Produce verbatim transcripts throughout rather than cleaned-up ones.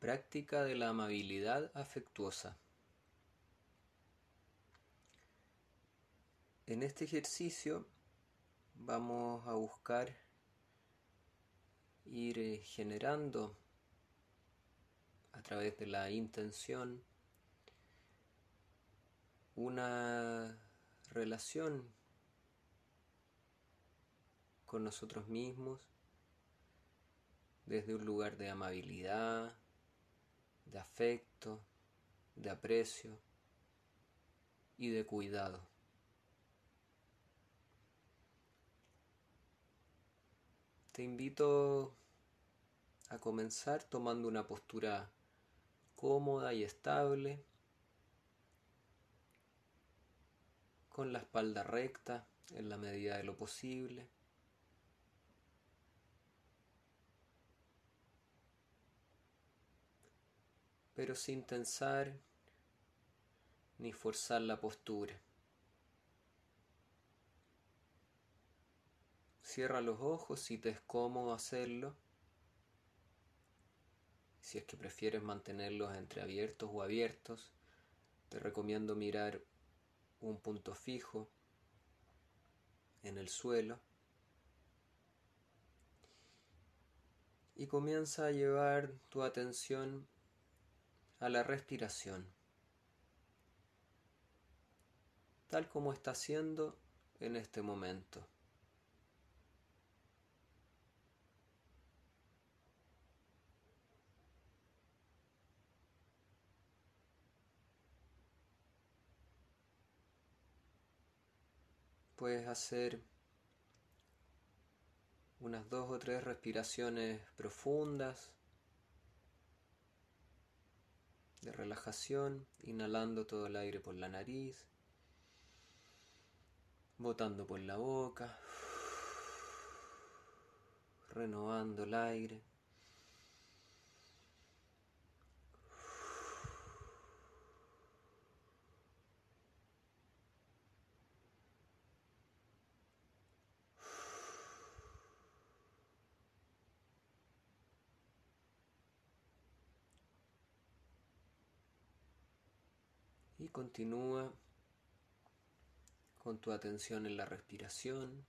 Práctica de la amabilidad afectuosa. En este ejercicio vamos a buscar ir generando a través de la intención una relación con nosotros mismos desde un lugar de amabilidad, de afecto, de aprecio y de cuidado. Te invito a comenzar tomando una postura cómoda y estable, con la espalda recta en la medida de lo posible. Pero sin tensar ni forzar la postura. Cierra los ojos si te es cómodo hacerlo. Si es que prefieres mantenerlos entreabiertos o abiertos, te recomiendo mirar un punto fijo en el suelo y comienza a llevar tu atención a la respiración, tal como está haciendo en este momento. Puedes hacer unas dos o tres respiraciones profundas de relajación, inhalando todo el aire por la nariz, botando por la boca, renovando el aire. Y continúa con tu atención en la respiración.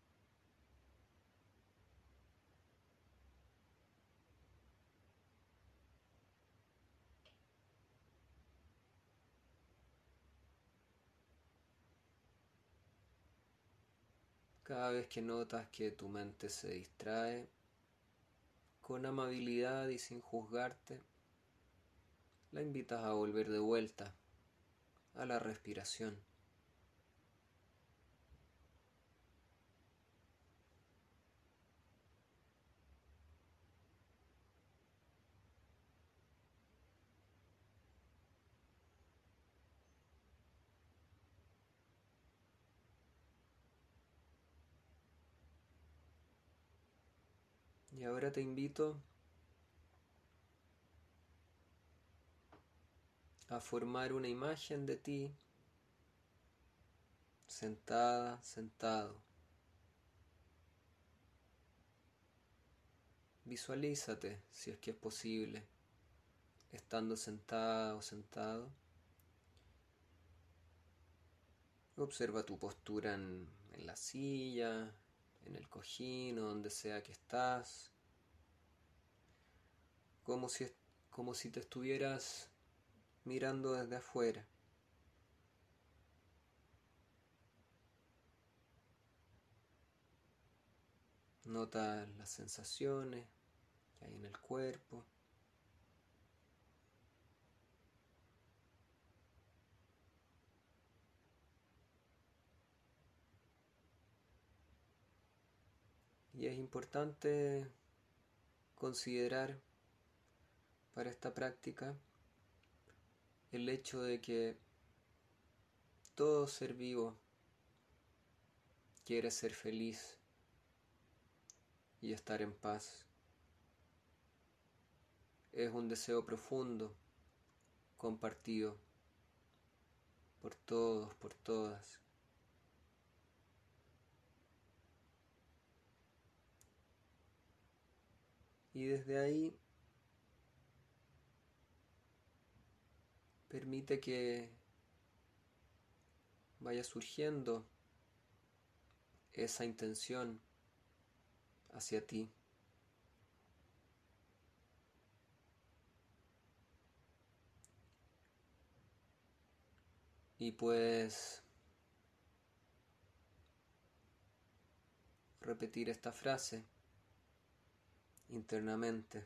Cada vez que notas que tu mente se distrae, con amabilidad y sin juzgarte, la invitas a volver de vuelta a la respiración. Y ahora te invito a formar una imagen de ti sentada, sentado. Visualízate, si es que es posible, estando sentada o sentado. Observa tu postura en, en la silla, en el cojín o donde sea que estás, como si, como si te estuvieras mirando desde afuera. Nota las sensaciones que hay en el cuerpo. Y es importante considerar para esta práctica el hecho de que todo ser vivo quiere ser feliz y estar en paz. Es un deseo profundo, compartido por todos, por todas. Y desde ahí Permite que vaya surgiendo esa intención hacia ti. Y puedes repetir esta frase internamente.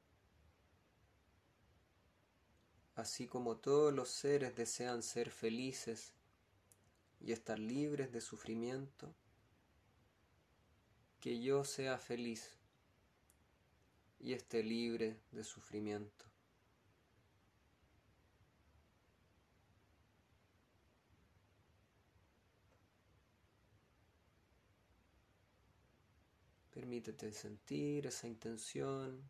Así como todos los seres desean ser felices y estar libres de sufrimiento, que yo sea feliz y esté libre de sufrimiento. Permítete sentir esa intención.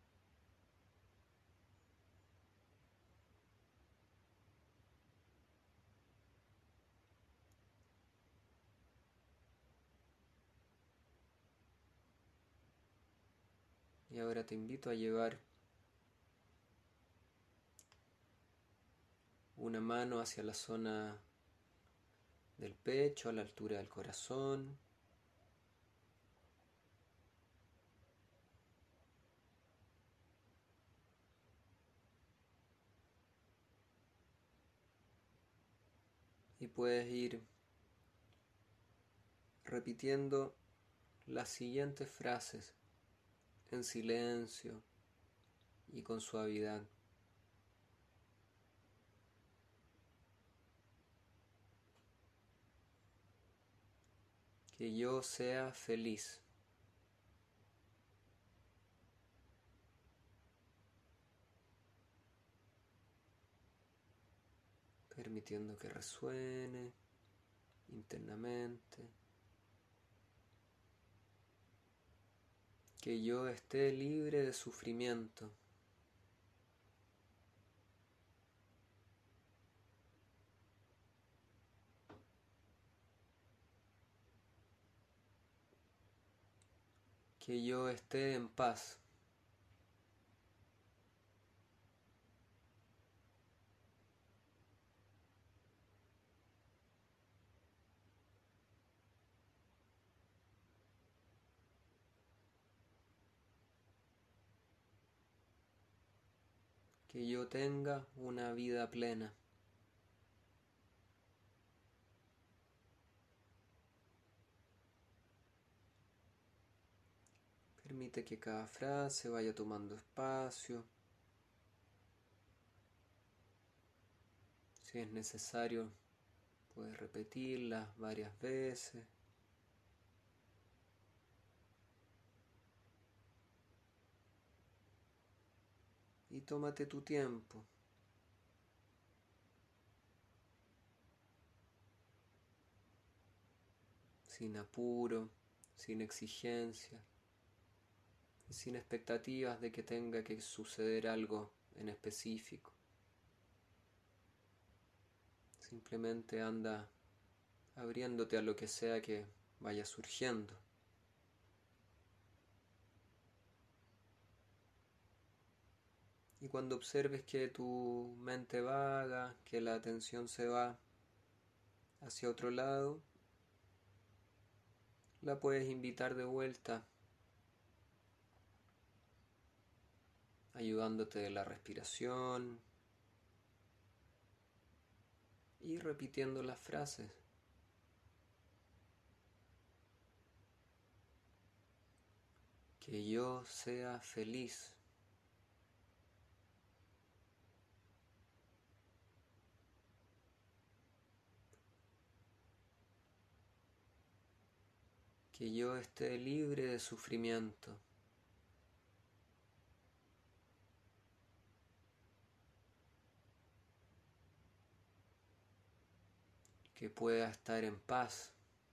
Y ahora te invito a llevar una mano hacia la zona del pecho, a la altura del corazón. Y puedes ir repitiendo las siguientes frases en silencio y con suavidad. Que yo sea feliz. Permitiendo que resuene internamente. Que yo esté libre de sufrimiento. Que yo esté en paz. Que yo tenga una vida plena. Permite que cada frase vaya tomando espacio. Si es necesario, puedes repetirlas varias veces. Y tómate tu tiempo. Sin apuro, sin exigencia, y sin expectativas de que tenga que suceder algo en específico. Simplemente anda abriéndote a lo que sea que vaya surgiendo. Y cuando observes que tu mente vaga, que la atención se va hacia otro lado, la puedes invitar de vuelta, ayudándote de la respiración y repitiendo las frases. Que yo sea feliz. Que yo esté libre de sufrimiento. Que pueda estar en paz.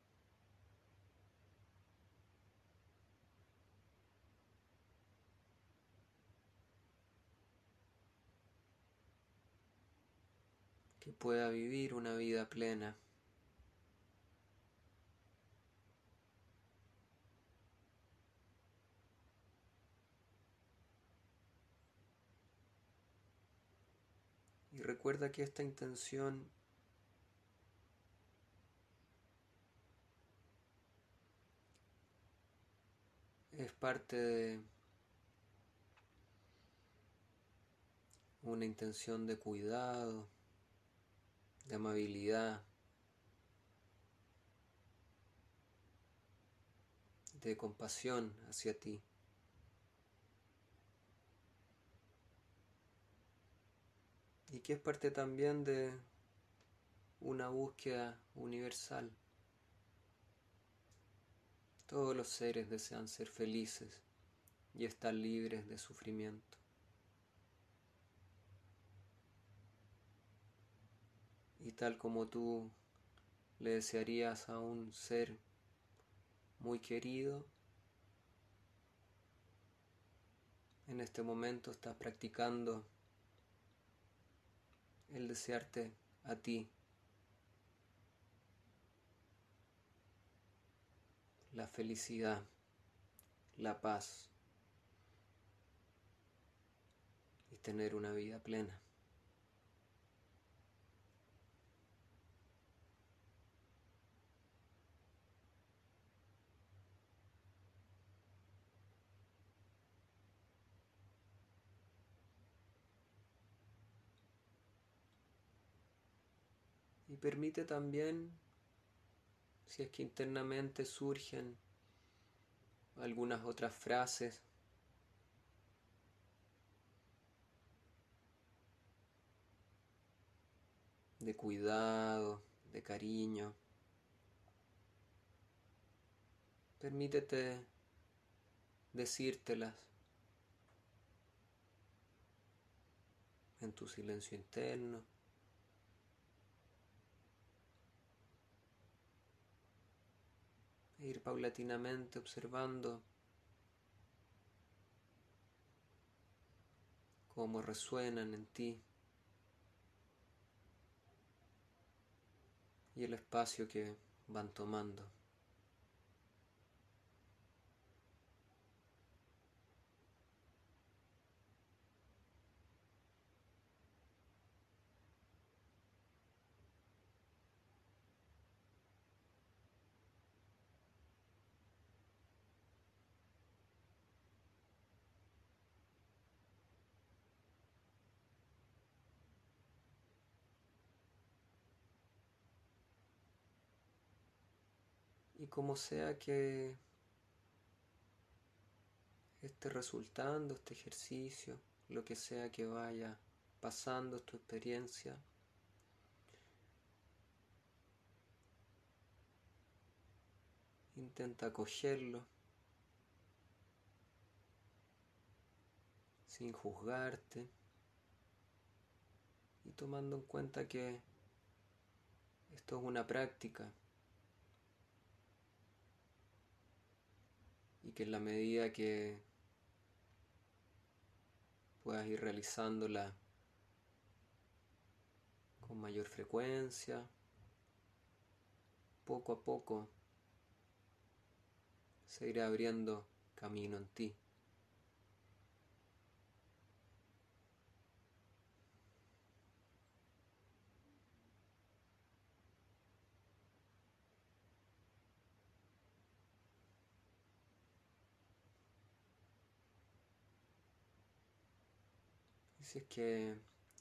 Que pueda vivir una vida plena. Y Y recuerda que esta intención es parte de una intención de cuidado, de amabilidad, de compasión hacia ti. Y que es parte también de una búsqueda universal. Todos los seres desean ser felices y estar libres de sufrimiento. Y tal como tú le desearías a un ser muy querido, en este momento estás practicando el desearte a ti la felicidad, la paz y tener una vida plena. Y permite también, si es que internamente surgen algunas otras frases de cuidado, de cariño, permítete decírtelas en tu silencio interno. E ir paulatinamente observando cómo resuenan en ti y el espacio que van tomando. Y como sea que esté resultando este ejercicio, lo que sea que vaya pasando tu experiencia, intenta acogerlo sin juzgarte y tomando en cuenta que esto es una práctica y que en la medida que puedas ir realizándola con mayor frecuencia, poco a poco se irá abriendo camino en ti. Y si es que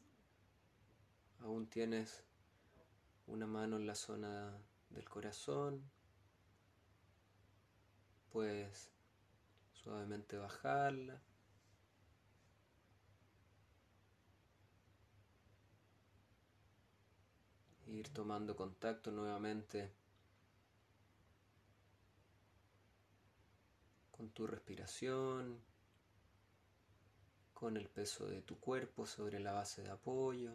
aún tienes una mano en la zona del corazón, puedes suavemente bajarla e ir tomando contacto nuevamente con tu respiración, con el peso de tu cuerpo sobre la base de apoyo.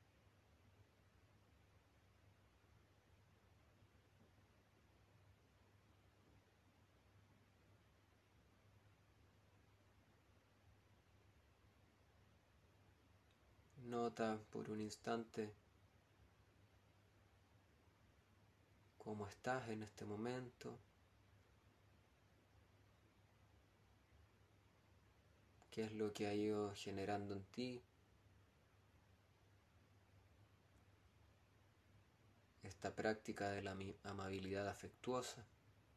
Nota por un instante cómo estás en este momento, qué es lo que ha ido generando en ti, esta práctica de la amabilidad afectuosa.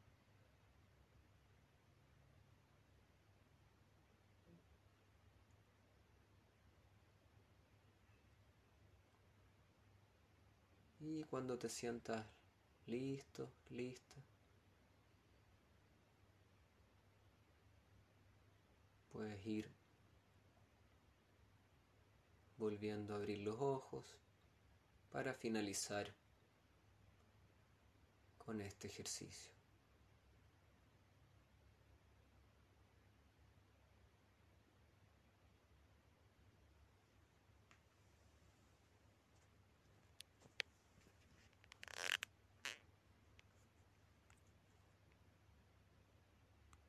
Y cuando te sientas listo, lista, puedes ir volviendo a abrir los ojos para finalizar con este ejercicio.